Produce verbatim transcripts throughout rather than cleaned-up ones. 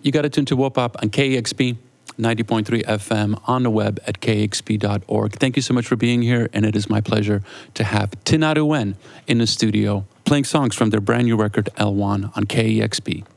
You got to tune to Wopap on K E X P ninety point three F M, on the web at k x p dot org. Thank you so much for being here, and it is my pleasure to have Tinariwen in the studio playing songs from their brand new record L one on K E X P.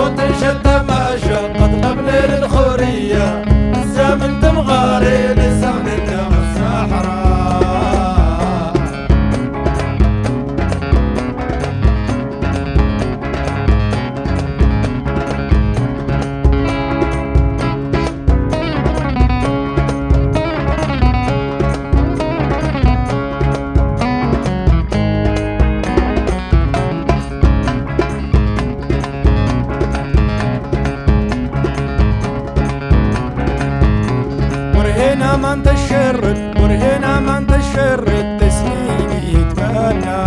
صوت شتى ماشى قطلبني للخورية الزمن تمغاري لزمن الصحراء من تشرد ورهنا من تشرد تسنين يتمنى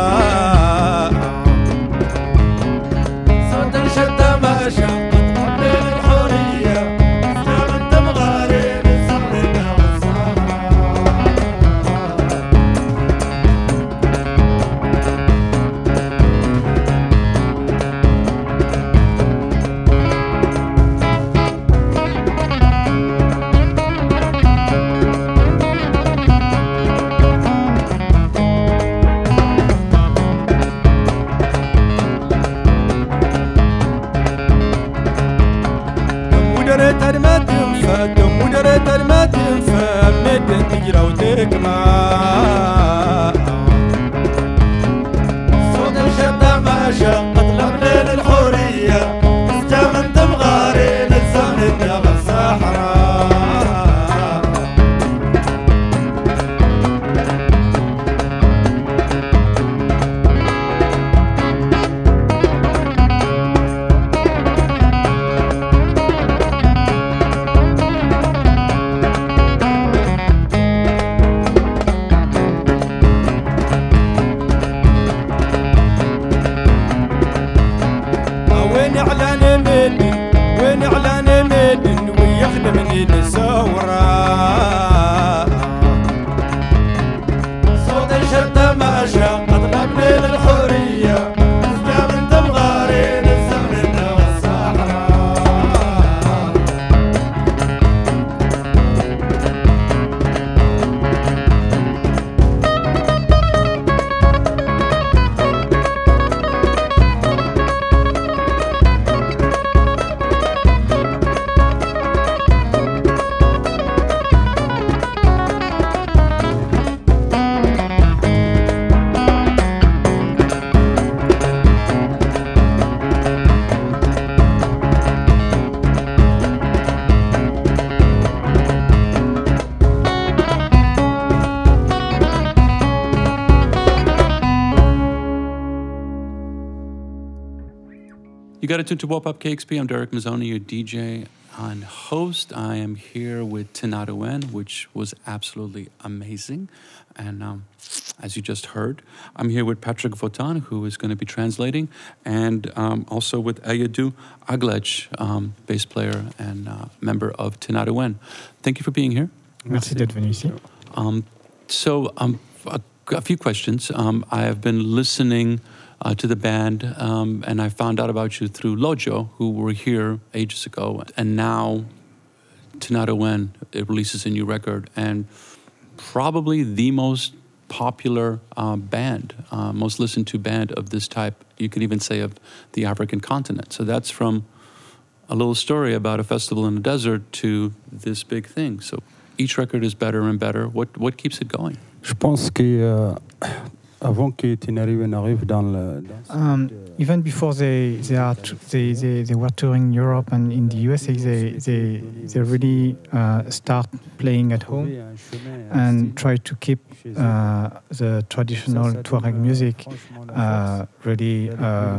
صوت الشدة ما شقت قبل الحرية زمن تمغاري للزمن والصحراء صوت الشدة ما شقت لبليل الحورية الزمن تمغاري للزمن والصحراء You got it tuned to Wop Up K X P. I'm Derek Mazzoni, your D J and host. I am here with Tinariwen, which was absolutely amazing. And um, as you just heard, I'm here with Patrick Votan, who is going to be translating, and um, also with Ayadu Aglech, um, bass player and uh, member of Tinariwen. Thank you for being here. Merci d'être venu ici. Um, so, um, a, a few questions. Um, I have been listening Uh, to the band, um, and I found out about you through Lojo, who were here ages ago, and now Tinariwen, it releases a new record, and probably the most popular uh, band, uh, most listened to band of this type, you could even say of the African continent. So that's from a little story about a festival in the desert to this big thing. So each record is better and better. What, what keeps it going? Je pense que euh, avant que Tinariwen arrive dans le dans Um, even before they they are t- they, they they were touring Europe and in the U S A, they they they really uh, start playing at home and try to keep uh, the traditional Tuareg music uh, really uh,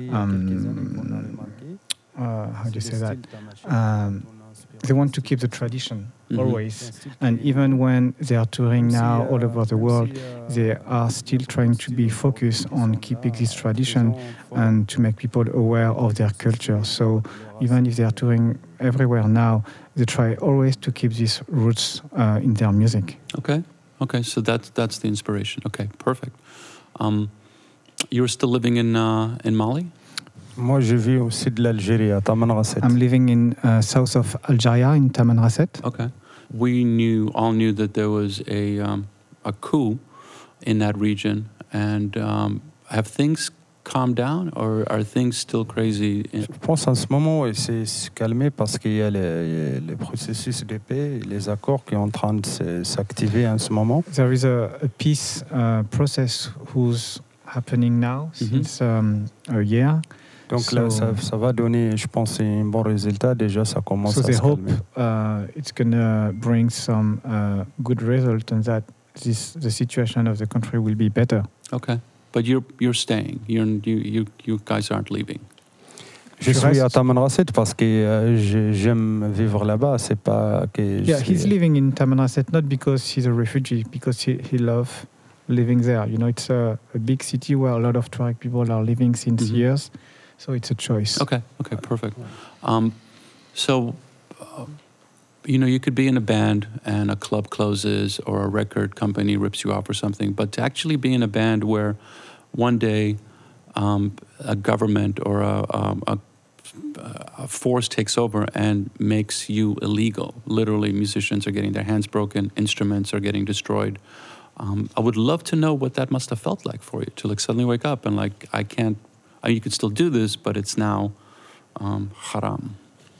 um, uh, how do you say that? Um, they want to keep the tradition. Mm-hmm. Always, and even when they are touring now all over the world, they are still trying to be focused on keeping this tradition and to make people aware of their culture. So even if they are touring everywhere now, they try always to keep these roots uh, in their music. Okay, okay, so that's that's the inspiration. Okay, perfect. Um, you're still living in uh, in Mali? Moi, je vis au sud de l'Algérie, à Tamanrasset. I'm living in uh, south of Algeria, in Tamanrasset. Okay. We knew, all knew that there was a um, a coup in that region, and um, have things calmed down, or are things still crazy? In- Je pense en ce moment, ouais, c'est se calmer parce qu'il y a les, les processus de paix, les accords qui sont en train de se- s'activer en ce moment. There is a, a peace uh, process who's happening now Mhm. since um, a year. Donc là, So- ça, ça va donner, je pense, un bon résultat. Déjà, ça commence So à they se hope calmer. uh, it's gonna bring some uh, good result and that this the situation of the country will be better. okay, but you're you're staying. You're you you you guys aren't leaving. Je Je suis reste- à Tamanrasset parce que euh, je- j'aime vivre là-bas. C'est pas que je Yeah, suis- he's living in Tamanrasset not because he's a refugee, because he, he loves living there. You know, it's a, a big city where a lot of Tuareg people are living since Mhm. years, so it's a choice. Okay, okay, perfect. Um, so, uh, you know, you could be in a band and a club closes or a record company rips you off or something, but to actually be in a band where one day um, a government or a, um, a, a force takes over and makes you illegal. Literally, musicians are getting their hands broken, instruments are getting destroyed. Um, I would love to know what that must have felt like for you to like suddenly wake up and like I can't. I mean, you could still do this, but it's now um, haram.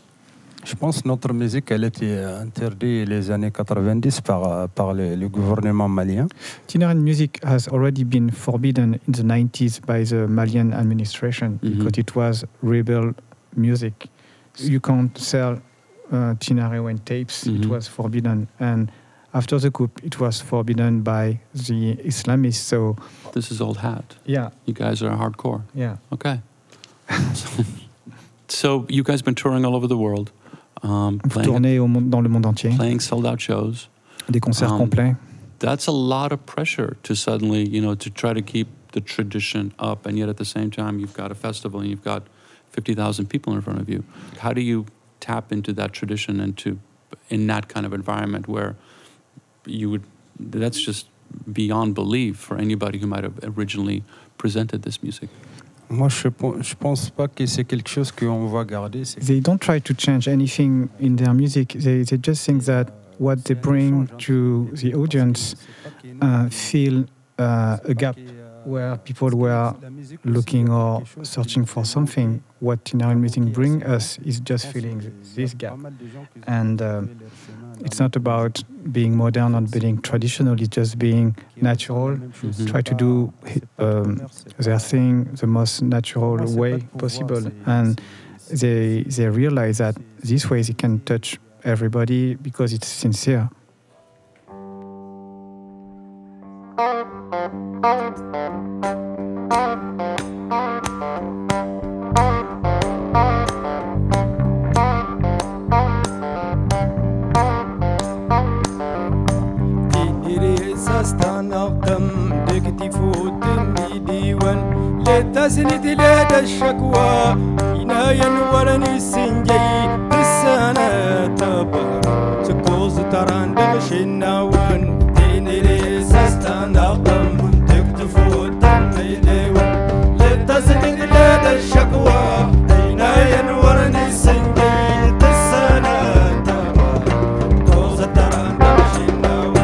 Je pense que notre musique, elle était interdite les années quatre-vingt-dix par, par le, le gouvernement malien. Tinariwen music has already been forbidden in the nineties by the Malian administration Mhm. because it was rebel music. You can't sell uh, Tinariwen tapes. It Mhm. was forbidden, and after the coup, it was forbidden by the Islamists. So This is old hat. yeah, You guys are hardcore. yeah. Okay. so, so you guys been touring all over the world, um, Vous playing, tournez au monde, dans le monde entier, playing sold out shows. des concerts Um, complets. That's a lot of pressure to suddenly, you know, to try to keep the tradition up, and yet at the same time you've got a festival and you've got fifty thousand people in front of you. How do you tap into that tradition and to in that kind of environment where you would that's just beyond belief for anybody who might have originally presented this music? Moi, je ne pense pas que c'est quelque chose qu'on va garder. C'est They don't try to change anything in their music. They, they just think that what they bring to the audience uh, fill uh, a gap where people were looking or searching for something. What Tinariwen music bring us is just filling this gap. And um, it's not about being modern or being traditional, it's just being natural. Mhm. Try to do um, their thing the most natural way possible. And they, they realize that this way they can touch everybody because it's sincere. استنقم دقتي فوت ديوان لتسند لدى الشكوى ينايا ورني السنجي السنة تبر سكوز تران دغش النوان ديني ليس استنقم دقتي فوت ديوان لتسند لدى الشكوى ينايا ورني السنجي السنة تبر سكوز تران دغش النوان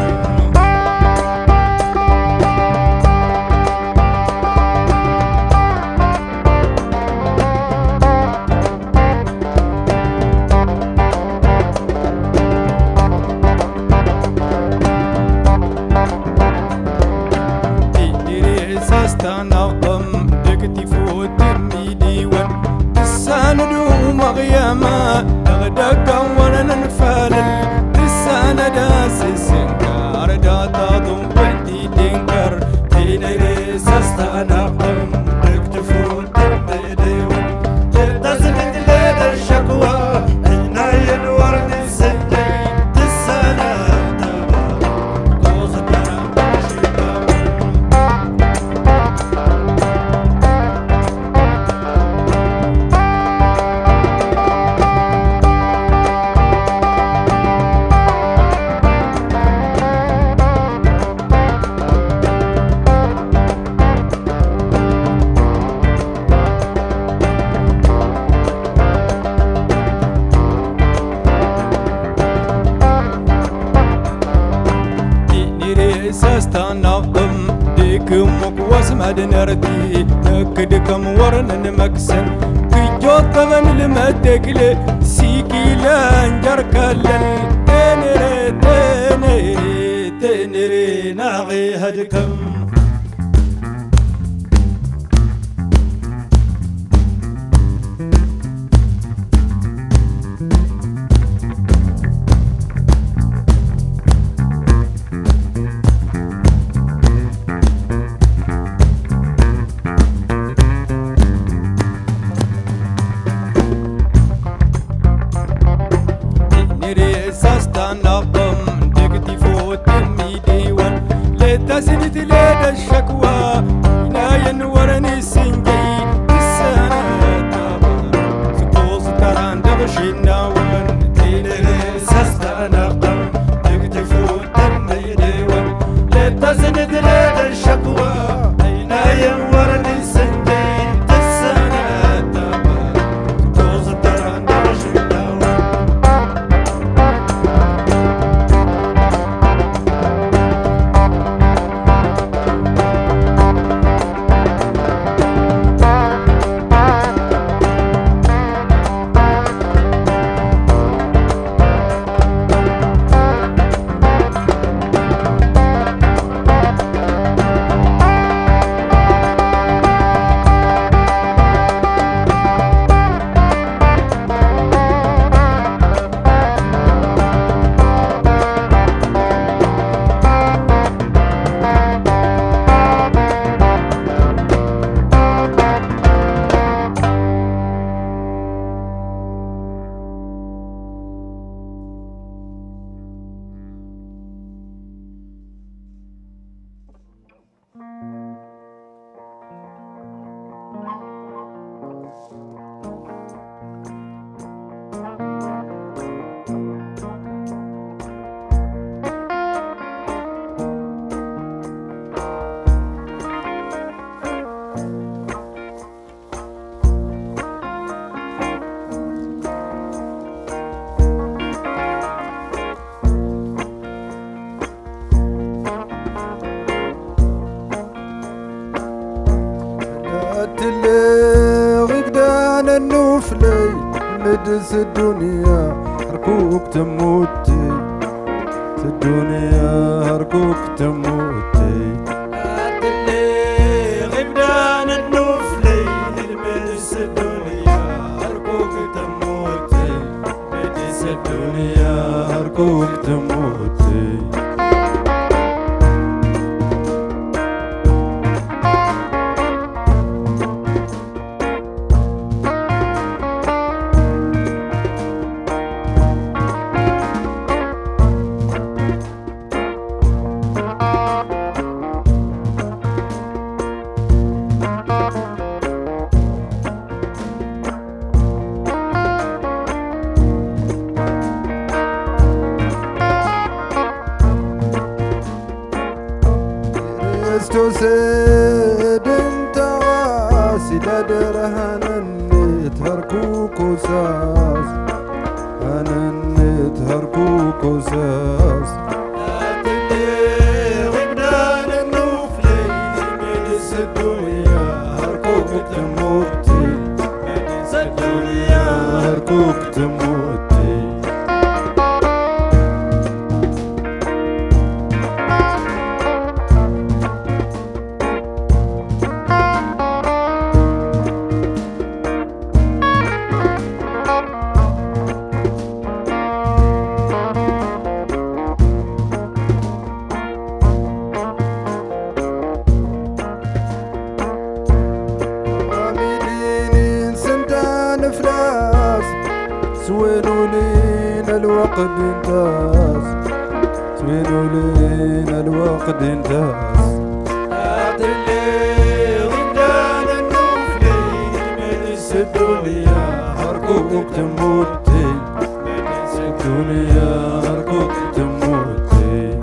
استنظم دقتي فوت ديوان تساندو مغياما دغدقا وانا نفالل تساندا سيسنكار داتا ضم بنتي دينكر تيني ريس استنظم دقتي فوت ديوان تسند لدى الشكوى عناية الورد السجي تساندا دوز الدرام شباب نردي نكد كم ورن مكسن كجوت غن المدقل سيكي لانجر كلن تنري تنري تنري ناغي هدكم تسند ليد الشكوى لا ينورني السنجي السنة تابر سكوز تران دغشي الناون تينري ساستا نقم تكتفو تمي ديوان لا تسند ليد الشكوى لا ينورني السنجي السنة تابر سكوز تران دغشي الناون مدس الدنيا هركوك تموتي الدنيا هركوك تموتي اللي غبدان النوفلي مدس الدنيا هركوك تموتي مدس الدنيا هركوك تموتي سيد انت واسي لدرهن النت هركوك وساس انا النت هركوك وساس اللي غبدان النوفلي مدس الدنيا هركوك تموتي مدس الدنيا هركوك تموتي سوينو لينا الوقت انتاز سوينو لينا الوقت انتاز هاد اللي غدان النوفلي مدس الدنيا هركوك تموتي مدس الدنيا هركوك تموتي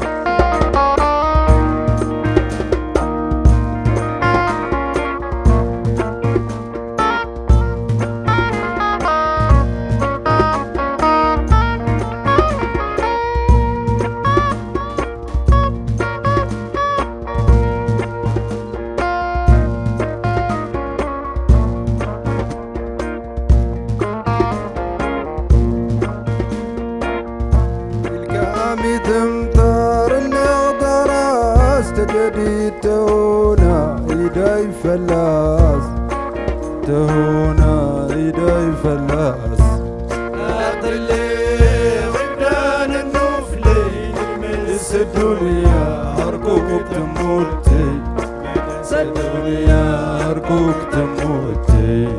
تمطر النغدراس تجدي تونا إيداي فلاس تهونا إيداي فلاس أطلي وبدان النوفلي ملس الدنيا أركوك تموتي الدنيا أركوك تموتي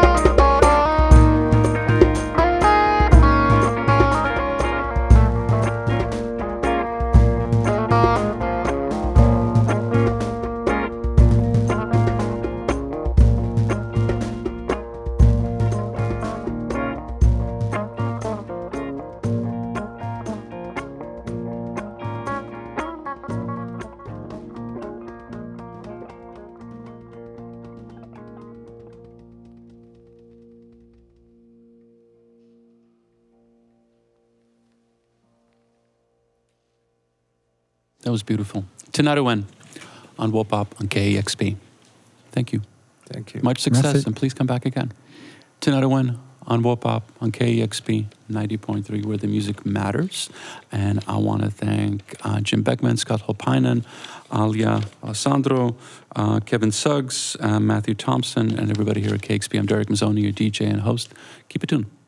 That was beautiful. Tinariwen on Wopop on K E X P. Thank you. Thank you. Much success, Merci. and please come back again. Tinariwen on Wopop on K E X P ninety point three, where the music matters. And I want to thank uh, Jim Beckman, Scott Holpainen, Alia Alessandro, uh, Kevin Suggs, uh, Matthew Thompson, and everybody here at K X P. I'm Derek Mazzoni, your D J and host. Keep it tuned.